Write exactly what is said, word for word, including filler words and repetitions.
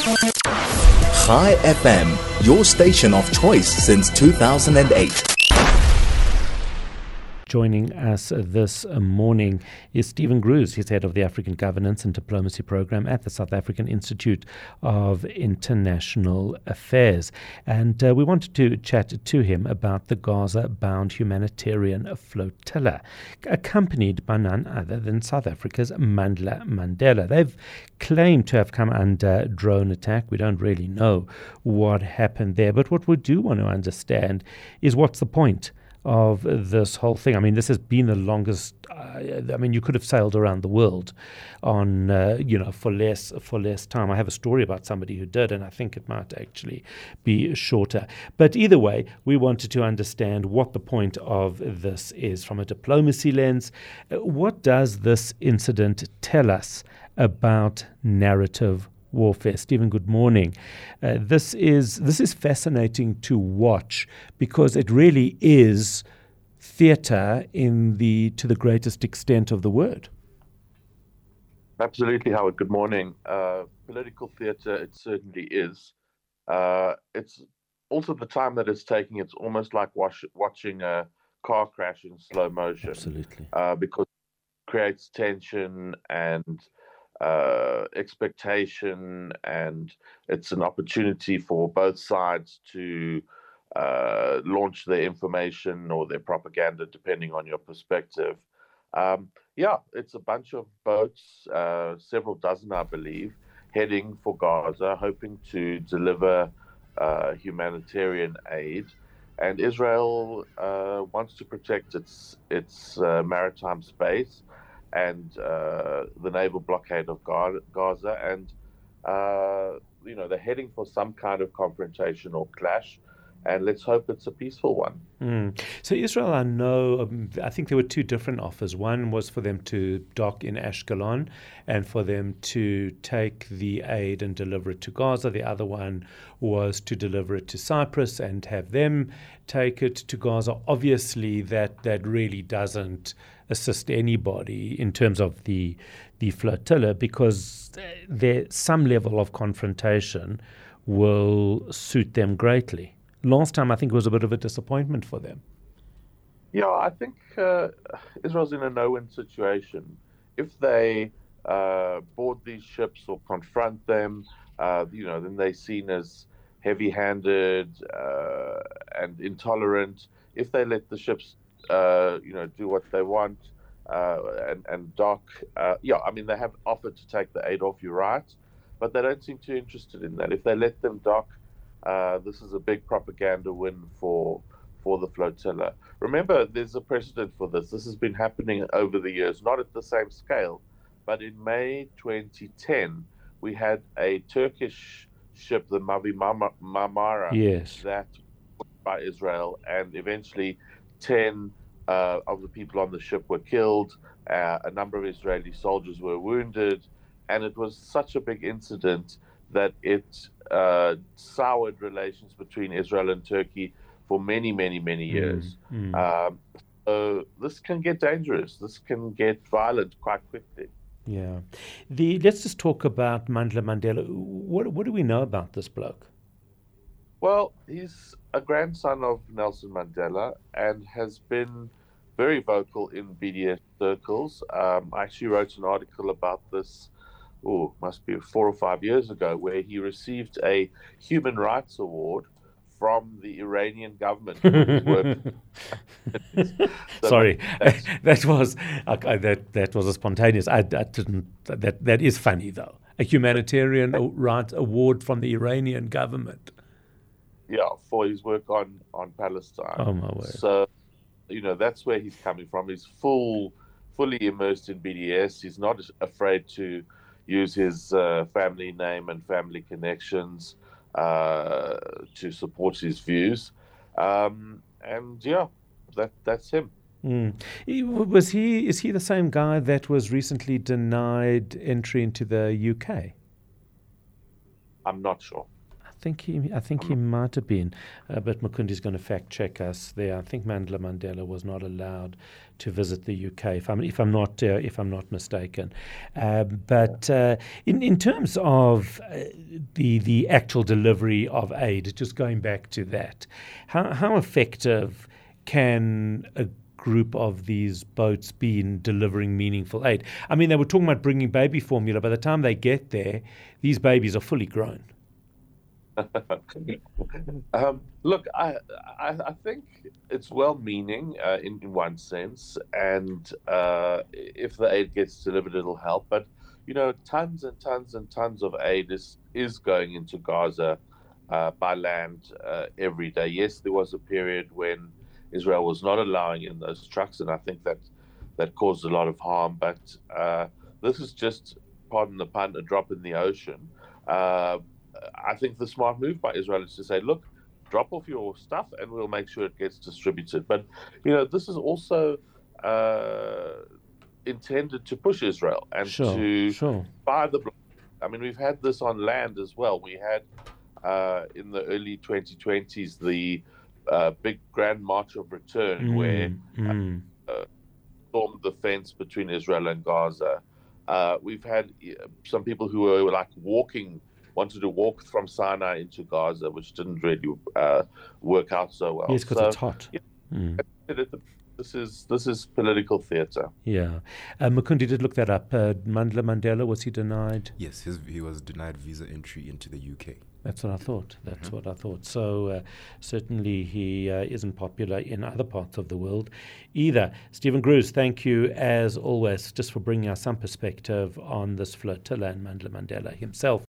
Chai F M, your station of choice since two thousand eight. Joining us this morning is Stephen Grusz. He's head of the African Governance and Diplomacy Program at the South African Institute of International Affairs. And uh, we wanted to chat to him about the Gaza-bound humanitarian flotilla, accompanied by none other than South Africa's Mandla Mandela. They've claimed to have come under drone attack. We don't really know what happened there. But what we do want to understand is what's the point of this whole thing. I mean, this has been the longest. Uh, I mean, you could have sailed around the world on, uh, you know, for less for less time. I have a story about somebody who did, and I think it might actually be shorter. But either way, we wanted to understand what the point of this is from a diplomacy lens. Uh, what does this incident tell us about narrative warfare? Stephen, good morning. Uh, this is this is fascinating to watch because it really is theatre in the to the greatest extent of the word. Absolutely, Howard. Good morning. Uh, political theatre, it certainly is. Uh, it's also the time that it's taking. It's almost like wash, watching a car crash in slow motion. Absolutely, uh, because it creates tension and Uh, expectation, and it's an opportunity for both sides to uh, launch their information or their propaganda, depending on your perspective. Um, yeah, it's a bunch of boats, uh, several dozen, I believe, heading for Gaza, hoping to deliver uh, humanitarian aid. And Israel uh, wants to protect its its uh, maritime space and uh, the naval blockade of Gaza, and uh, you know they're heading for some kind of confrontation or clash, and let's hope it's a peaceful one. Mm. So Israel, I know, um, I think there were two different offers. One was for them to dock in Ashkelon and for them to take the aid and deliver it to Gaza. The other one was to deliver it to Cyprus and have them take it to Gaza. Obviously, that that really doesn't assist anybody in terms of the the flotilla, because there some level of confrontation will suit them greatly. Last time, I think it was a bit of a disappointment for them. Yeah, I think uh, Israel's in a no-win situation. If they uh, board these ships or confront them, uh, you know, then they're seen as heavy-handed uh, and intolerant. If they let the ships, uh, you know, do what they want uh, and, and dock, uh, yeah, I mean, they have offered to take the aid off, you're right, but they don't seem too interested in that. If they let them dock, Uh, this is a big propaganda win for for the flotilla. Remember, there's a precedent for this. This has been happening over the years, not at the same scale, but in May twenty ten, we had a Turkish ship, the Mavi Marmara, yes, that was by Israel, and eventually ten uh, of the people on the ship were killed. Uh, a number of Israeli soldiers were wounded, and it was such a big incident that it uh, soured relations between Israel and Turkey for many, many, many years. Mm, mm. Um, so this can get dangerous. This can get violent quite quickly. Yeah. The let's just talk about Mandla Mandela. What what do we know about this bloke? Well, he's a grandson of Nelson Mandela and has been very vocal in B D S circles. Um, I actually wrote an article about this oh, must be four or five years ago, where he received a Human Rights Award from the Iranian government for his work. So Sorry, that was uh, that that was a spontaneous. I, I didn't. That that is funny though. A humanitarian rights award from the Iranian government. Yeah, for his work on on Palestine. Oh my word! So, you know, that's where he's coming from. He's full, fully immersed in B D S. He's not afraid to use his uh, family name and family connections uh, to support his views. Um, and yeah, that that's him. Mm. He, was he? Is he the same guy that was recently denied entry into the U K? I'm not sure. I think he, I think he might have been, uh, but Mukundi's going to fact check us there. I think Mandla Mandela was not allowed to visit the U K, if I'm if I'm not uh, if I'm not mistaken. Uh, but uh, in in terms of uh, the the actual delivery of aid, just going back to that, how how effective can a group of these boats be in delivering meaningful aid? I mean, they were talking about bringing baby formula. By the time they get there, these babies are fully grown. um, look, I, I I think it's well-meaning uh, in, in one sense, and uh, if the aid gets delivered, it'll help. But you know, tons and tons and tons of aid is is going into Gaza uh, by land uh, every day. Yes, there was a period when Israel was not allowing in those trucks, and I think that that caused a lot of harm. But uh, this is just, pardon the pun, a drop in the ocean. Uh, I think the smart move by Israel is to say, look, drop off your stuff and we'll make sure it gets distributed. But, you know, this is also uh, intended to push Israel and sure, to sure. buy the block. I mean, we've had this on land as well. We had uh, in the early twenty twenties the uh, big Grand March of Return mm, where mm. Uh, stormed the fence between Israel and Gaza. Uh, we've had uh, some people who were like walking wanted to walk from Sinai into Gaza, which didn't really uh, work out so well. Yes, because so, it's hot. Yeah, mm. This is this is political theatre. Yeah. Uh, Mukundi did look that up. Uh, Mandla Mandela, was he denied? Yes, his, he was denied visa entry into the U K. That's what I thought. That's mm-hmm. what I thought. So uh, certainly he uh, isn't popular in other parts of the world either. Stephen Gruis, thank you as always, just for bringing us some perspective on this flotilla and Mandla Mandela himself.